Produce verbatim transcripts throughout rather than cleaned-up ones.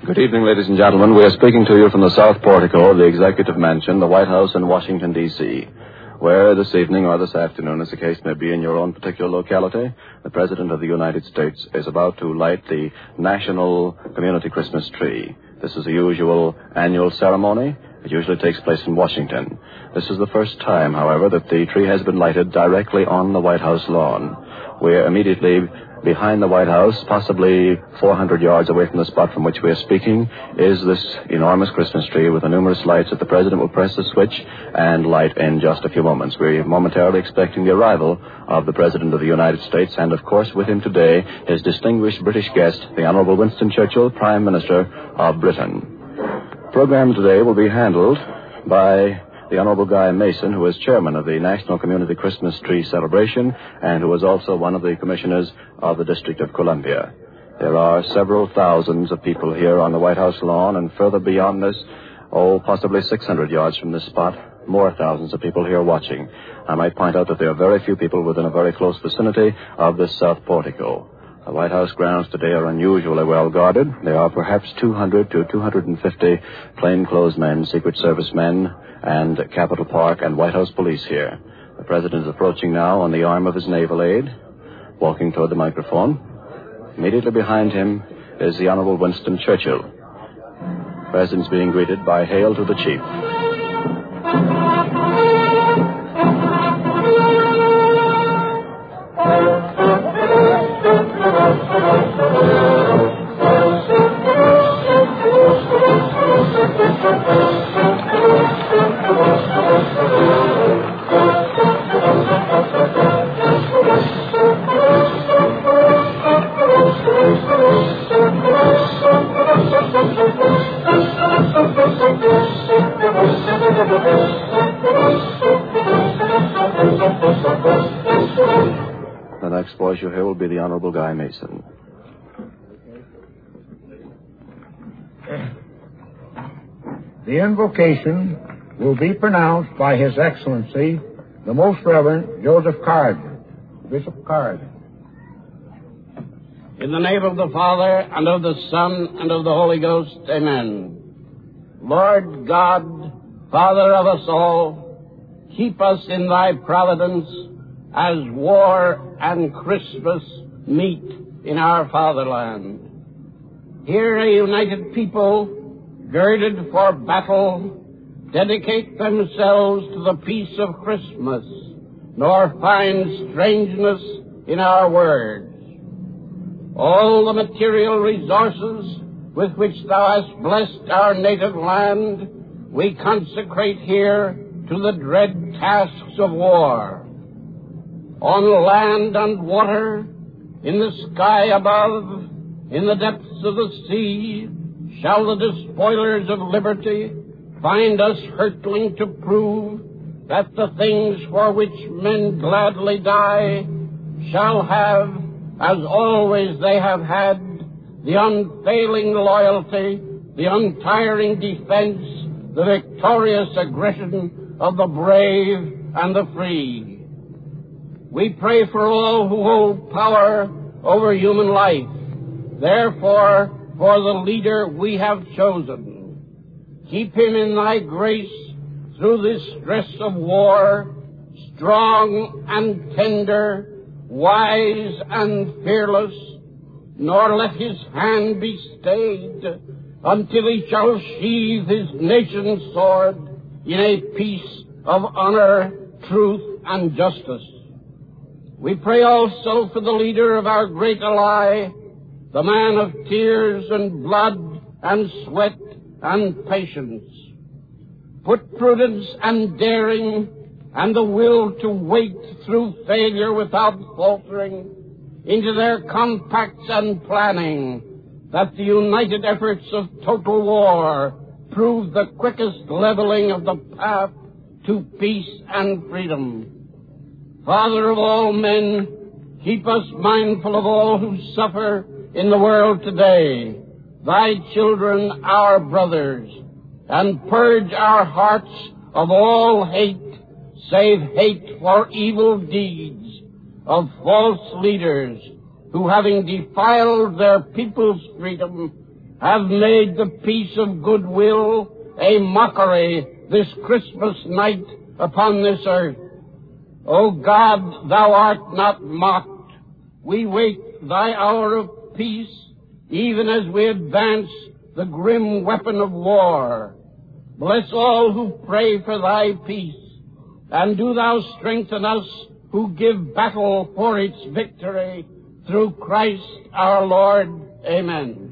Good evening, ladies and gentlemen. We are speaking to you from the South Portico of the Executive Mansion, the White House in Washington, D C, where this evening or this afternoon, as the case may be in your own particular locality, the President of the United States is about to light the National Community Christmas Tree. This is the usual annual ceremony. It usually takes place in Washington. This is the first time, however, that the tree has been lighted directly on the White House lawn. We're immediately behind the White House, possibly four hundred yards away from the spot from which we are speaking, is this enormous Christmas tree with the numerous lights that the President will press the switch and light in just a few moments. We're momentarily expecting the arrival of the President of the United States, and of course with him today, his distinguished British guest, the Honorable Winston Churchill, Prime Minister of Britain. The program today will be handled by the Honorable Guy Mason, who is chairman of the National Community Christmas Tree Celebration and who is also one of the commissioners of the District of Columbia. There are several thousands of people here on the White House lawn, and further beyond this, oh, possibly six hundred yards from this spot, more thousands of people here watching. I might point out that there are very few people within a very close vicinity of this South Portico. The White House grounds today are unusually well guarded. There are perhaps two hundred to two hundred fifty plainclothes men, Secret Service men, and Capitol Park and White House police here. The President is approaching now on the arm of his naval aide, walking toward the microphone. Immediately behind him is the Honorable Winston Churchill. The President's being greeted by Hail to the Chief. The next voice you'll hear will be the Honorable Guy Mason. The invocation will be pronounced by His Excellency, the Most Reverend Joseph Card, Bishop Card. In the name of the Father, and of the Son, and of the Holy Ghost, amen. Lord God, Father of us all, keep us in thy providence as war and Christmas meet in our fatherland. Here a united people, girded for battle, dedicate themselves to the peace of Christmas, nor find strangeness in our words. All the material resources with which thou hast blessed our native land, we consecrate here to the dread tasks of war. On land and water, in the sky above, in the depths of the sea, shall the despoilers of liberty find us hurtling to prove that the things for which men gladly die shall have, as always they have had, the unfailing loyalty, the untiring defense, the victorious aggression of the brave and the free. We pray for all who hold power over human life. Therefore, for the leader we have chosen, keep him in thy grace through this stress of war, strong and tender, wise and fearless, nor let his hand be stayed until he shall sheathe his nation's sword in a peace of honor, truth, and justice. We pray also for the leader of our great ally, the man of tears and blood and sweat and patience. Put prudence and daring and the will to wait through failure without faltering into their compacts and planning, that the united efforts of total war prove the quickest leveling of the path to peace and freedom. Father of all men, keep us mindful of all who suffer in the world today, thy children, our brothers, and purge our hearts of all hate, save hate for evil deeds of false leaders who, having defiled their people's freedom have made the peace of goodwill a mockery this Christmas night upon this earth. O God, thou art not mocked. We wait thy hour of peace, even as we advance the grim weapon of war. Bless all who pray for thy peace, and do thou strengthen us who give battle for its victory, through Christ our Lord. Amen.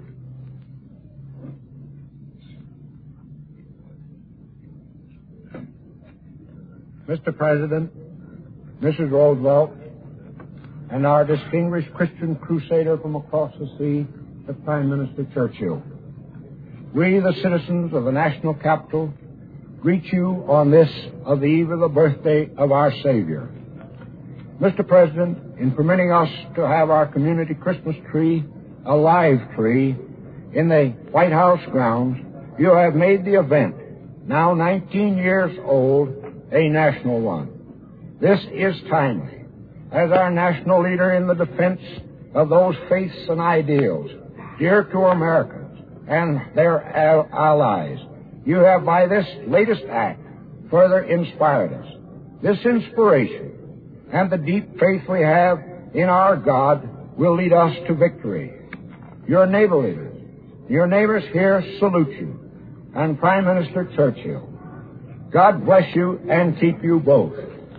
Mister President, Missus Roosevelt, and our distinguished Christian crusader from across the sea, the Prime Minister Churchill, we, the citizens of the national capital, greet you on this, of the eve of the birthday of our Savior. Mister President, in permitting us to have our community Christmas tree, a live tree, in the White House grounds, you have made the event, now nineteen years old, a national one. This is timely, as our national leader in the defense of those faiths and ideals dear to Americans and their al- allies. You have, by this latest act, further inspired us. This inspiration and the deep faith we have in our God will lead us to victory. Your neighbor leaders, your neighbors here salute you, and Prime Minister Churchill. God bless you and keep you both.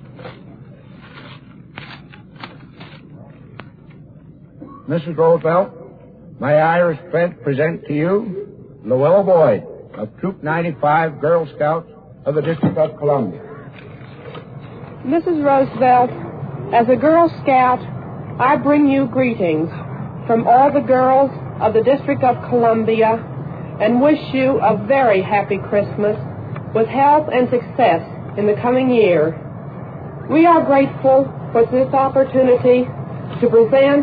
Missus Roosevelt, may I respect, present to you Luella Boyd of Troop ninety-five, Girl Scouts of the District of Columbia. Missus Roosevelt, as a Girl Scout, I bring you greetings from all the girls of the District of Columbia and wish you a very happy Christmas with health and success in the coming year. We are grateful for this opportunity to present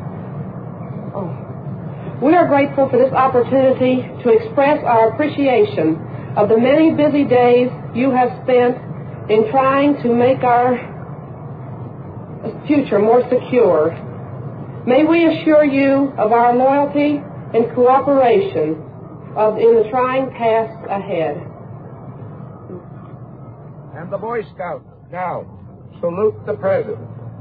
oh, we are grateful for this opportunity to express our appreciation of the many busy days you have spent in trying to make our future more secure. May we assure you of our loyalty and cooperation of, in the trying task ahead. And the Boy Scouts now salute the President.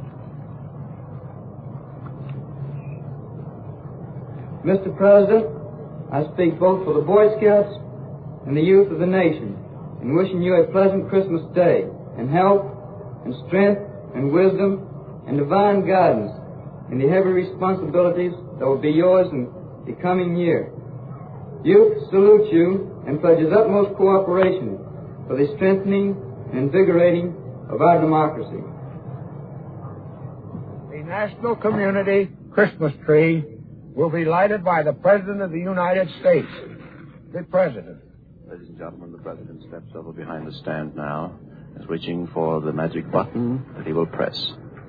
Mister President, I speak both for the Boy Scouts and the youth of the nation in wishing you a pleasant Christmas day in health and strength and wisdom and divine guidance in the heavy responsibilities that will be yours in the coming year. Youth salute you and pledges utmost cooperation for the strengthening and invigorating of our democracy. The National Community Christmas tree will be lighted by the President of the United States. The President. Ladies and gentlemen, the President steps over behind the stand now, is reaching for the magic button that he will press.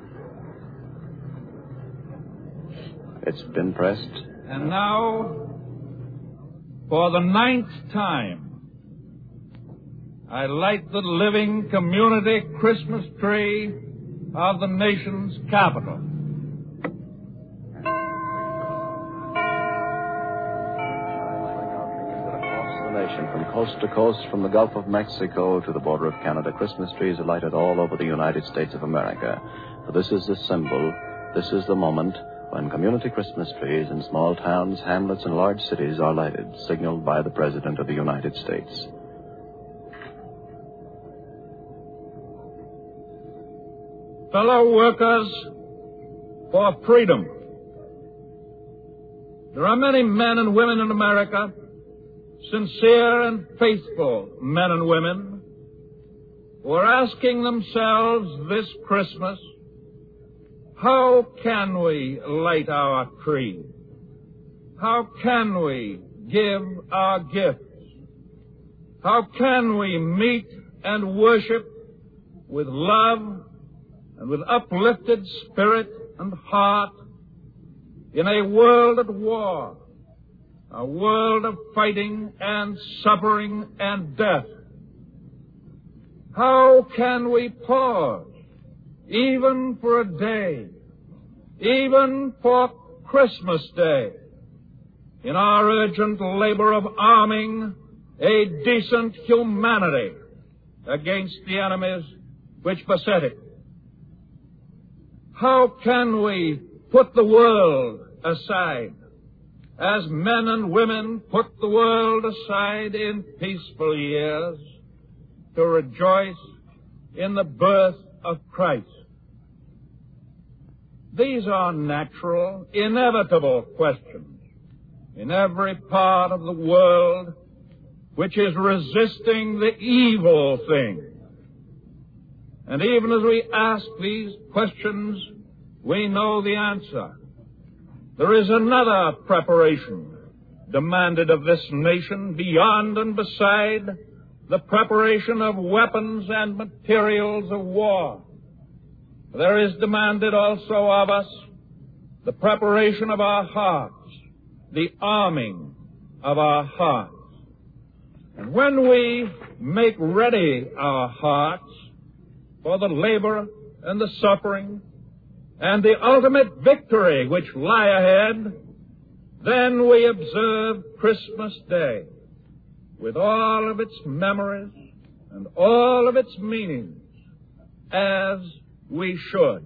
It's been pressed. And now, for the ninth time, I light the living community Christmas tree of the nation's capital. From coast to coast, from the Gulf of Mexico to the border of Canada, Christmas trees are lighted all over the United States of America. For this is the symbol, this is the moment when community Christmas trees in small towns, hamlets, and large cities are lighted, signaled by the President of the United States. Fellow workers for freedom. There are many men and women in America, sincere and faithful men and women, who are asking themselves this Christmas, how can we light our tree? How can we give our gifts? How can we meet and worship with love and with uplifted spirit and heart in a world at war? A world of fighting and suffering and death. How can we pause, even for a day, even for Christmas Day, in our urgent labor of arming a decent humanity against the enemies which beset it. How can we put the world aside, as men and women put the world aside in peaceful years, to rejoice in the birth of Christ? These are natural, inevitable questions in every part of the world which is resisting the evil thing. And even as we ask these questions, we know the answer. There is another preparation demanded of this nation beyond and beside the preparation of weapons and materials of war. There is demanded also of us the preparation of our hearts, the arming of our hearts. And when we make ready our hearts for the labor and the suffering and the ultimate victory which lie ahead, then we observe Christmas Day with all of its memories and all of its meanings, as we should.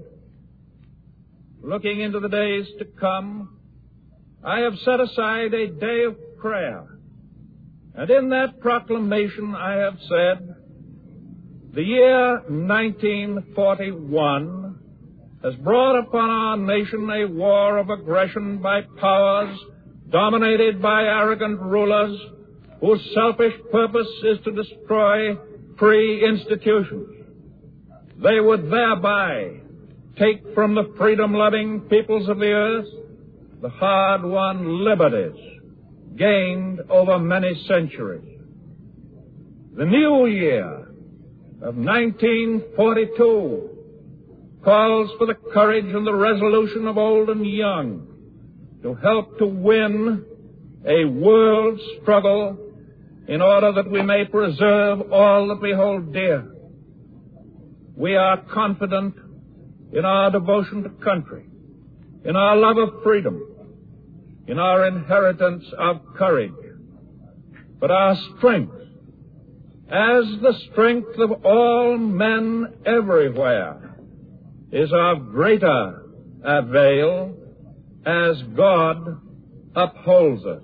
Looking into the days to come, I have set aside a day of prayer, and in that proclamation I have said, the year nineteen forty-one has brought upon our nation a war of aggression by powers dominated by arrogant rulers whose selfish purpose is to destroy free institutions. They would thereby take from the freedom-loving peoples of the earth the hard-won liberties gained over many centuries. The new year of nineteen forty-two calls for the courage and the resolution of old and young to help to win a world struggle in order that we may preserve all that we hold dear. We are confident in our devotion to country, in our love of freedom, in our inheritance of courage. But our strength, as the strength of all men everywhere, is of greater avail as God upholds us.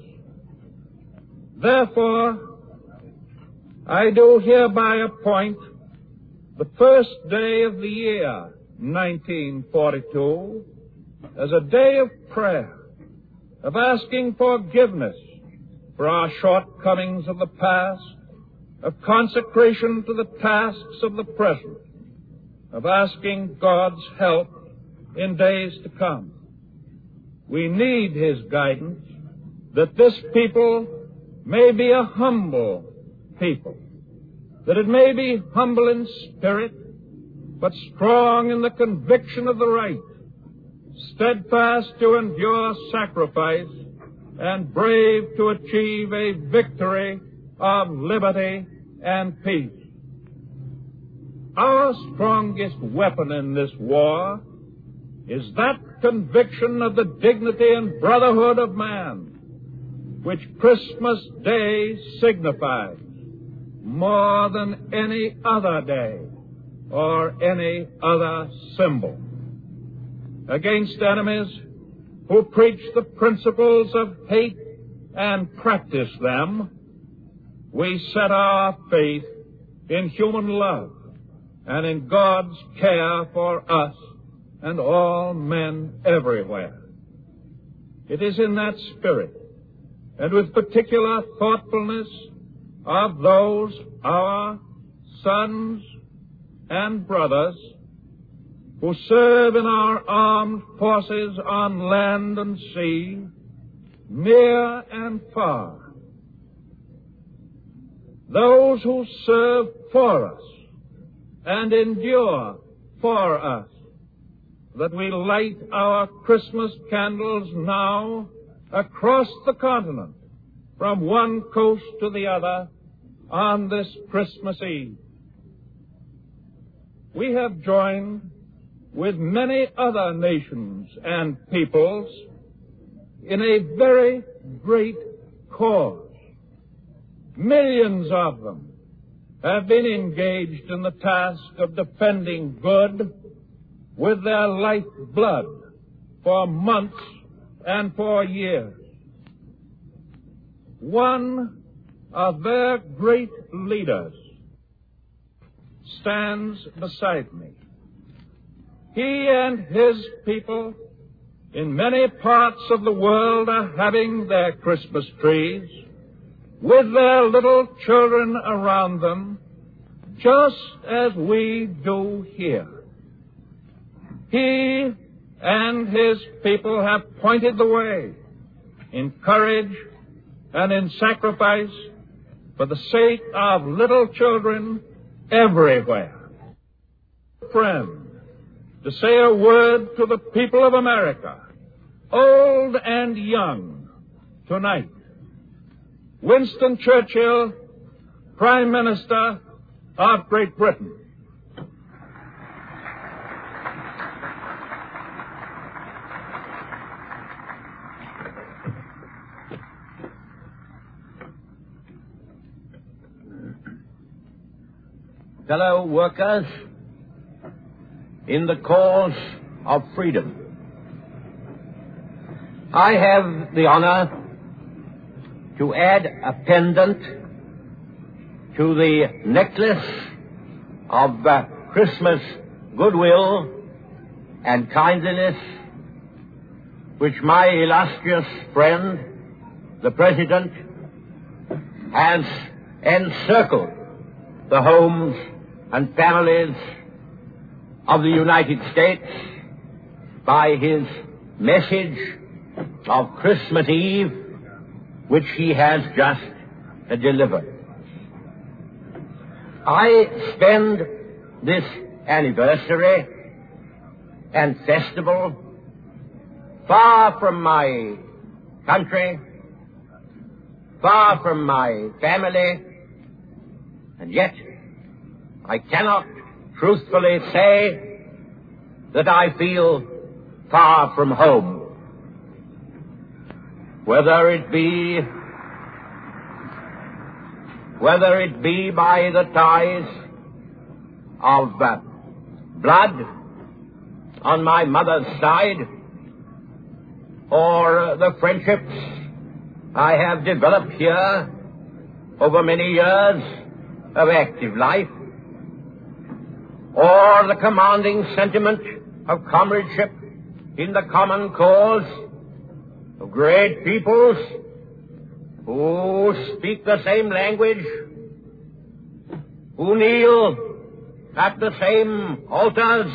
Therefore, I do hereby appoint the first day of the year, nineteen forty-two, as a day of prayer, of asking forgiveness for our shortcomings of the past, of consecration to the tasks of the present, of asking God's help in days to come. We need His guidance that this people may be a humble people, that it may be humble in spirit, but strong in the conviction of the right, steadfast to endure sacrifice, and brave to achieve a victory of liberty and peace. Our strongest weapon in this war is that conviction of the dignity and brotherhood of man, which Christmas Day signifies more than any other day or any other symbol. Against enemies who preach the principles of hate and practice them, we set our faith in human love and in God's care for us and all men everywhere. It is in that spirit, and with particular thoughtfulness of those our sons and brothers who serve in our armed forces on land and sea, near and far, those who serve for us and endure for us, that we light our Christmas candles now across the continent, from one coast to the other, on this Christmas Eve. We have joined with many other nations and peoples in a very great cause. Millions of them have been engaged in the task of defending good with their lifeblood for months and for years. One of their great leaders stands beside me. He and his people in many parts of the world are having their Christmas trees with their little children around them, just as we do here. He and his people have pointed the way in courage and in sacrifice for the sake of little children everywhere. Friend, to say a word to the people of America, old and young, tonight. Winston Churchill, Prime Minister of Great Britain. Fellow workers, in the cause of freedom, I have the honor to add a pendant to the necklace of uh, Christmas goodwill and kindliness which my illustrious friend, the President, has encircled the homes and families of the United States by his message of Christmas Eve, which he has just uh, delivered. I spend this anniversary and festival far from my country, far from my family, and yet I cannot truthfully say that I feel far from home. Whether it be, whether it be by the ties of uh, blood on my mother's side, or uh, the friendships I have developed here over many years of active life, or the commanding sentiment of comradeship in the common cause of great peoples who speak the same language, who kneel at the same altars,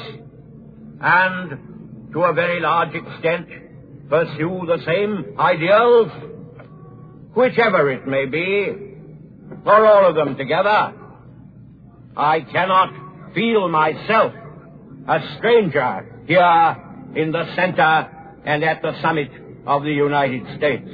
and to a very large extent pursue the same ideals, whichever it may be, or all of them together. I cannot feel myself a stranger here in the center and at the summit of the United States.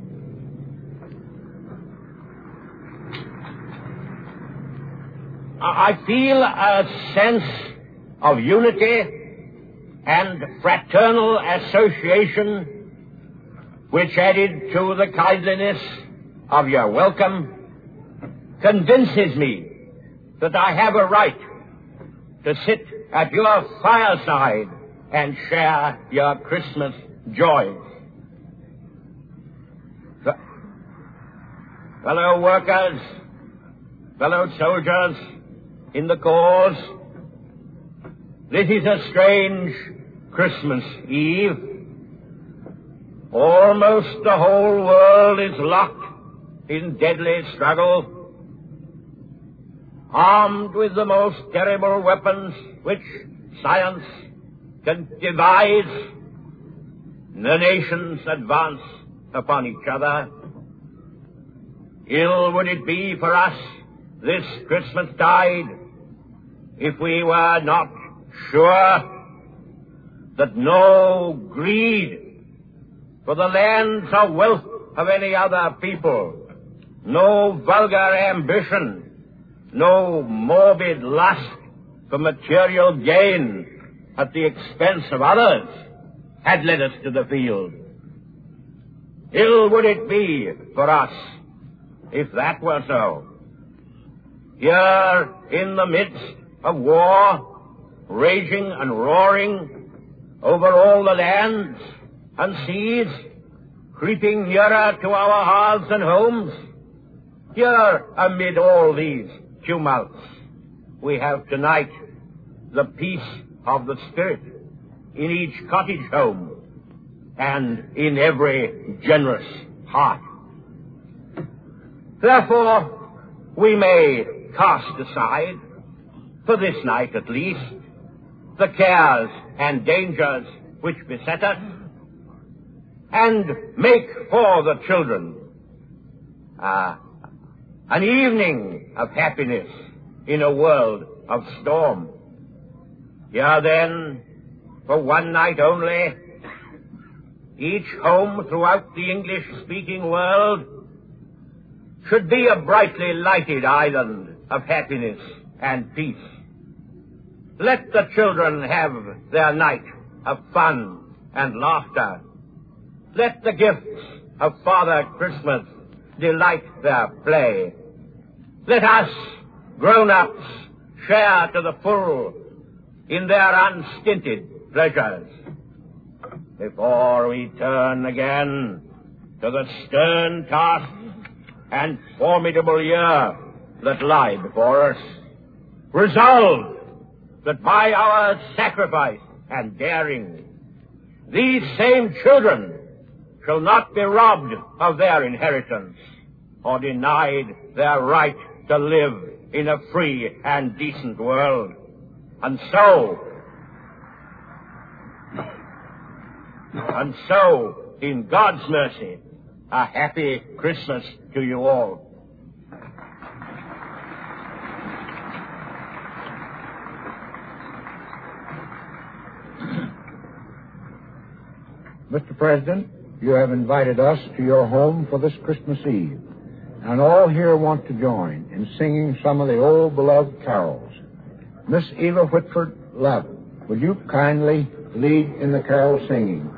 I feel a sense of unity and fraternal association which, added to the kindliness of your welcome, convinces me that I have a right to sit at your fireside and share your Christmas joys. Fellow workers, fellow soldiers in the cause, this is a strange Christmas Eve. Almost the whole world is locked in deadly struggle, armed with the most terrible weapons which science can devise. The nations advance upon each other. Ill would it be for us this Christmas tide if we were not sure that no greed for the lands or wealth of any other people, no vulgar ambition, no morbid lust for material gain at the expense of others had led us to the field. ill would it be for us if that were so. Here, in the midst of war, raging and roaring over all the lands and seas, creeping nearer to our hearths and homes, here, amid all these tumults, we have tonight the peace of the Spirit in each cottage home and in every generous heart. Therefore, we may cast aside, for this night at least, the cares and dangers which beset us, and make for the children uh, an evening of happiness in a world of storm. Here then, for one night only, each home throughout the English-speaking world should be a brightly lighted island of happiness and peace. Let the children have their night of fun and laughter. Let the gifts of Father Christmas delight their play. Let us, grown-ups, share to the full in their unstinted pleasures. Before we turn again to the stern task and formidable year that lie before us, resolve that by our sacrifice and daring, these same children shall not be robbed of their inheritance or denied their right to live in a free and decent world. And so, and so, in God's mercy, a happy Christmas to you all. Mister President, you have invited us to your home for this Christmas Eve, and all here want to join in singing some of the old beloved carols. Miss Eva Whitford Love, would you kindly lead in the carol singing?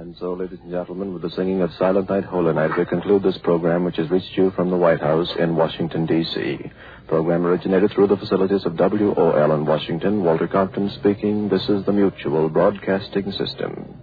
And so, ladies and gentlemen, with the singing of Silent Night, Holy Night, we conclude this program, which has reached you from the White House in Washington, D C The program originated through the facilities of W O L in Washington. Walter Compton speaking. This is the Mutual Broadcasting System.